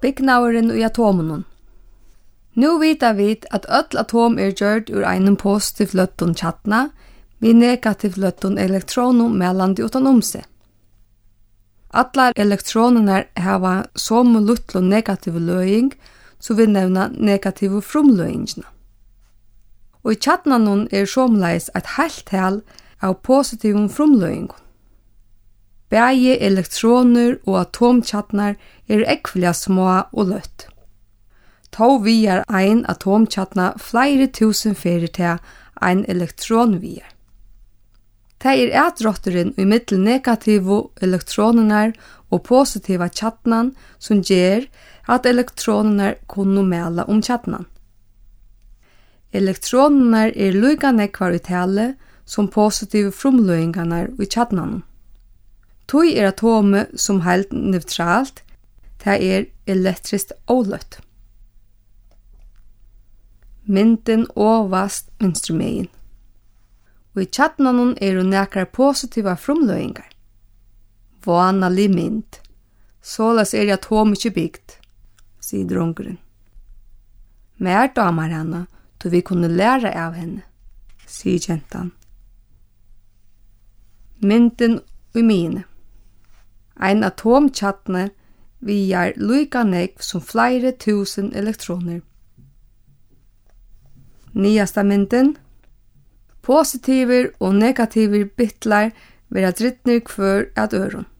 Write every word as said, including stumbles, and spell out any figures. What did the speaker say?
Byggnauren i atomen. Nu vita vi at öll atom er gjørt ur einen positiv løtton tjatna, vi negativ løtton elektroner mellande utan om seg. Alla elektronerna hava som luttlo negativ løying, så vi nevna negativ frumløyingina. Og i tjatnanon er somleis et heilt tal av positiv frumløying. Begge elektroner og atomtjatnar er ekvelia små og løtt. Tå viar ein atomtjatna flere tusen fyrir til ein elektron viar. Det er etrotteren i mittel negative elektronerna og positiva tjatnan som gjør at elektronerna kunne mela om tjatnan. Elektronerna er lika nekvar i tale som positive frumløyingarna i tjatnan. Tøy er atomet som helt neutralt, det er elektriskt oløtt. Mynden ovast instrumenten. Og i tjatnanon er hun nekrar positiva frumløyingar. Vanlig mynd. Såles er atom ikke bygd, sier drongeren. Mer damer henne, då vi kunne lære av henne, sier jentan. Mynden og mine. Ein atomtjatne viar lika nekv som flere tusen elektroner. Nyasta mynden. Positiver og negativer bitlar vera drittner kvør at øron.